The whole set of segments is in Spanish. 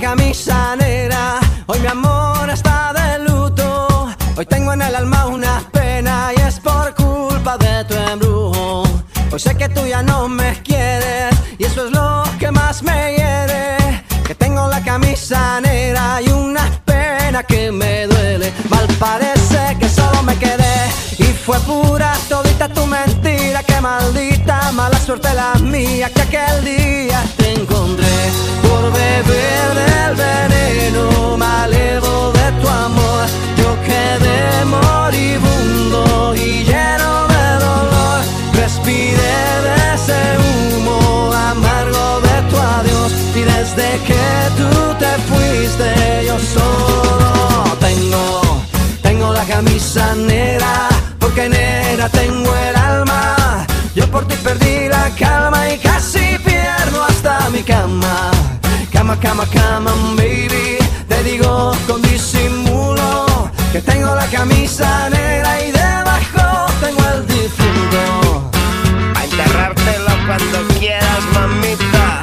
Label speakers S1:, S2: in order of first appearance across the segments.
S1: camisa negra, hoy mi amor está de luto. Hoy tengo en el alma una pena y es por culpa de tu embrujo. Hoy sé que tú ya no me quieres y eso es lo que más me hiere. Que tengo la camisa negra y una pena que me duele. Mal parece que solo me quedé y fue pura todita tu mentira. Que maldita mala suerte la mía que aquel día te encontré. Por beber del veneno malevo de tu amor, yo quedé moribundo y lleno de dolor. Respiré de ese humo amargo de tu adiós y desde que tú te fuiste yo solo tengo la camisa negra, porque negra tengo el alma. Yo por ti perdí la calma y casi pierdo hasta mi cama. Cama, cama, cama, baby, te digo con disimulo que tengo la camisa negra y debajo tengo el difunto.
S2: A enterrártelo cuando quieras, mamita.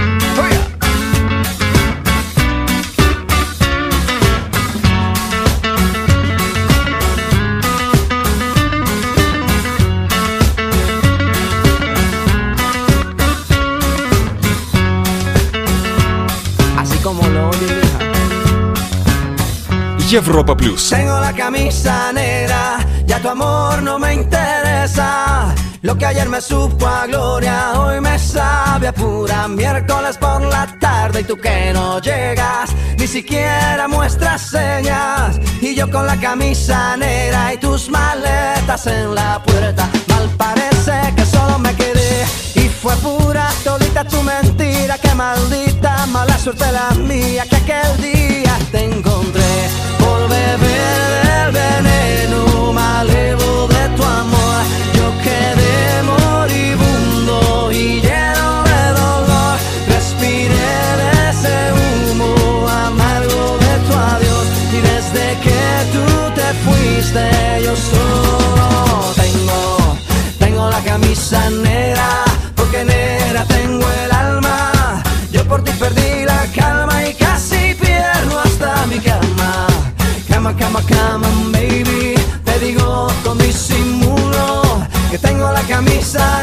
S3: Европа Плюс.
S1: Tengo la camisa negra, ya tu amor no me interesa. Lo que ayer me supo a gloria, hoy me sabe a pura. Miércoles por la tarde y tú que no llegas, ni siquiera muestras señas. Y yo con la camisa negra y tus maletas en la puerta. Mal parece que solo me quedé y fue pura todita tu mentira. Que maldita mala suerte la mía que aquel día te encontré. Por beber del veneno malevo de tu amor, yo quedé moribundo y lleno de dolor. Respiré de ese humo amargo de tu adiós y desde que tú te fuiste yo solo tengo la camisa negra, porque negra tengo el alma. Yo por ti perdí la calma y casi pierdo hasta mi cama. Cama, cama, cama, baby, te digo con disimulo que tengo la camisa